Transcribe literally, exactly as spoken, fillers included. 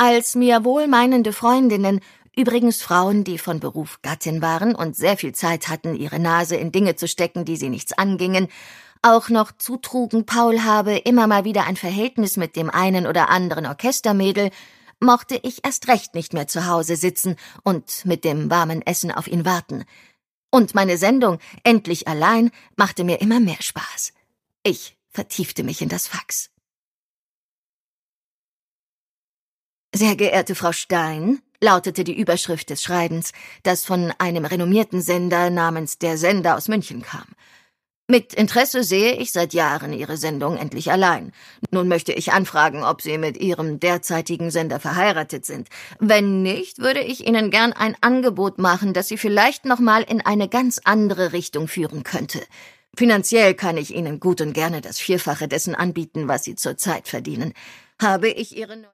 Als mir wohlmeinende Freundinnen, übrigens Frauen, die von Beruf Gattin waren und sehr viel Zeit hatten, ihre Nase in Dinge zu stecken, die sie nichts angingen, auch noch zutrugen, Paul habe immer mal wieder ein Verhältnis mit dem einen oder anderen Orchestermädel, mochte ich erst recht nicht mehr zu Hause sitzen und mit dem warmen Essen auf ihn warten. Und meine Sendung, endlich allein, machte mir immer mehr Spaß. Ich vertiefte mich in das Fax. »Sehr geehrte Frau Stein«, lautete die Überschrift des Schreibens, das von einem renommierten Sender namens Der Sender aus München kam. »Mit Interesse sehe ich seit Jahren Ihre Sendung endlich allein. Nun möchte ich anfragen, ob Sie mit Ihrem derzeitigen Sender verheiratet sind. Wenn nicht, würde ich Ihnen gern ein Angebot machen, das Sie vielleicht noch mal in eine ganz andere Richtung führen könnte. Finanziell kann ich Ihnen gut und gerne das Vierfache dessen anbieten, was Sie zurzeit verdienen. Habe ich Ihre